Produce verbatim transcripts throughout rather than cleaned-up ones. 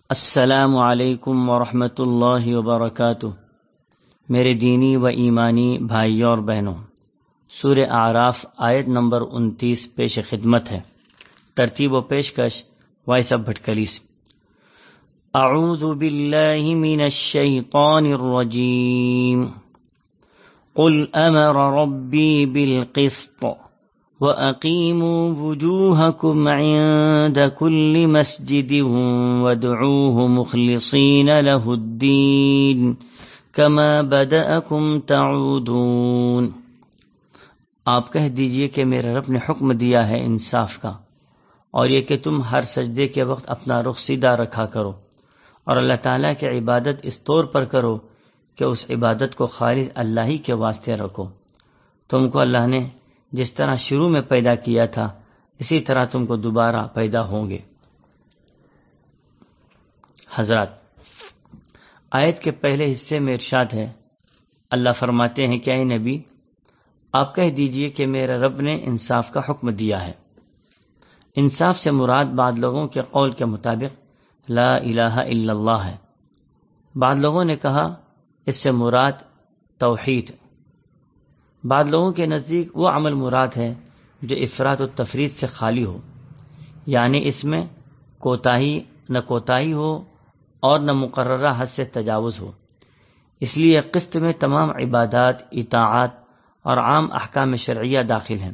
السلام علیکم ورحمۃ اللہ وبرکاتہ۔ میرے دینی و ایمانی بھائیوں اور بہنوں، سورہ اعراف آیت نمبر انتیس پیش خدمت ہے۔ ترتیب و پیشکش وائس آف بھٹکلی سے۔ اعوذ باللہ من الشیطان الرجیم، قل امر ربی بالقسط وَأَقِيمُوا وُجُوهَكُمْ عِندَ كُلِّ مَسْجِدٍ وَادْعُوهُ مُخْلِصِينَ لَهُ الدِّينَ كَمَا بَدَأَكُمْ تَعُودُونَ۔ آپ کہہ دیجئے کہ میرے رب نے حکم دیا ہے انصاف کا، اور یہ کہ تم ہر سجدے کے وقت اپنا رخ سیدھا رکھا کرو، اور اللہ تعالیٰ کی عبادت اس طور پر کرو کہ اس عبادت کو خالص اللہ ہی کے واسطے رکھو۔ تم کو اللہ نے جس طرح شروع میں پیدا کیا تھا اسی طرح تم کو دوبارہ پیدا ہوں گے۔ حضرات، آیت کے پہلے حصے میں ارشاد ہے، اللہ فرماتے ہیں کہ اے نبی آپ کہہ دیجئے کہ میرے رب نے انصاف کا حکم دیا ہے۔ انصاف سے مراد بعض لوگوں کے قول کے مطابق لا الہ الا اللہ ہے، بعض لوگوں نے کہا اس سے مراد توحید، بعض لوگوں کے نزدیک وہ عمل مراد ہے جو افراط و تفرید سے خالی ہو، یعنی اس میں کوتاہی نہ کوتاہی ہو اور نہ مقررہ حد سے تجاوز ہو۔ اس لیے قسط میں تمام عبادات، اطاعات اور عام احکام شرعیہ داخل ہیں۔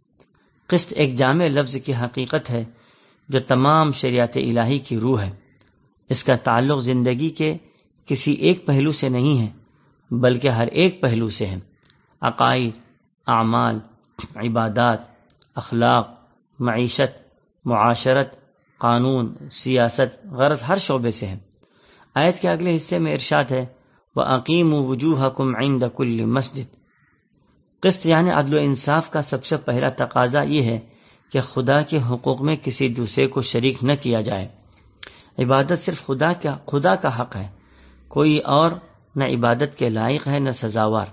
قسط ایک جامع لفظ کی حقیقت ہے جو تمام شریعت الہی کی روح ہے۔ اس کا تعلق زندگی کے کسی ایک پہلو سے نہیں ہے بلکہ ہر ایک پہلو سے ہے۔ عقائد، اعمال، عبادات، اخلاق، معیشت، معاشرت، قانون، سیاست، غرض ہر شعبے سے ہے۔ آیت کے اگلے حصے میں ارشاد ہے وَأَقِيمُوا وُجُوهَكُمْ عِندَ كُلِّ مَسْجِدٍ۔ قسط یعنی عدل و انصاف کا سب سے پہلا تقاضا یہ ہے کہ خدا کے حقوق میں کسی دوسرے کو شریک نہ کیا جائے۔ عبادت صرف خدا کا خدا کا حق ہے، کوئی اور نہ عبادت کے لائق ہے نہ سزاوار۔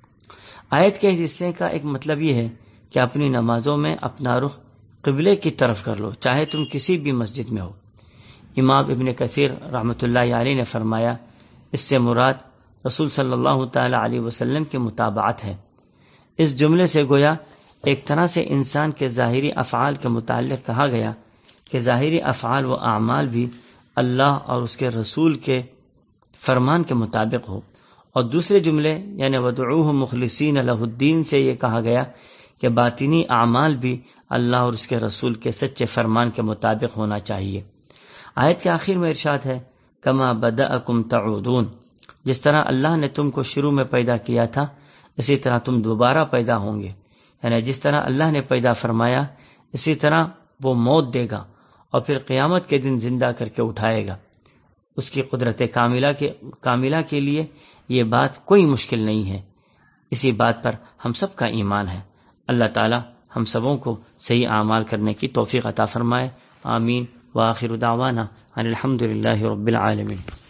آیت کے اس حصے کا ایک مطلب یہ ہے کہ اپنی نمازوں میں اپنا رخ قبلے کی طرف کر لو، چاہے تم کسی بھی مسجد میں ہو۔ امام ابن کثیر رحمۃ اللہ علیہ نے فرمایا اس سے مراد رسول صلی اللہ تعالی علیہ وسلم کی متابعت ہے۔ اس جملے سے گویا ایک طرح سے انسان کے ظاہری افعال کے متعلق کہا گیا کہ ظاہری افعال و اعمال بھی اللہ اور اس کے رسول کے فرمان کے مطابق ہو، اور دوسرے جملے یعنی وَادْعُوهُ مُخْلِصِينَ لَهُ الدِّينَ سے یہ کہا گیا کہ باطنی اعمال بھی اللہ اور اس کے رسول کے سچے فرمان کے مطابق ہونا چاہیے۔ آیت کے آخر میں ارشاد ہے کما بدأکم تعودون، جس طرح اللہ نے تم کو شروع میں پیدا کیا تھا اسی طرح تم دوبارہ پیدا ہوں گے، یعنی جس طرح اللہ نے پیدا فرمایا اسی طرح وہ موت دے گا اور پھر قیامت کے دن زندہ کر کے اٹھائے گا۔ اس کی قدرت کاملہ کے کاملہ کے لیے یہ بات کوئی مشکل نہیں ہے۔ اسی بات پر ہم سب کا ایمان ہے۔ اللہ تعالی ہم سبوں کو صحیح اعمال کرنے کی توفیق عطا فرمائے۔ آمین۔ وآخر دعوانا ان الحمد للہ رب العالمین۔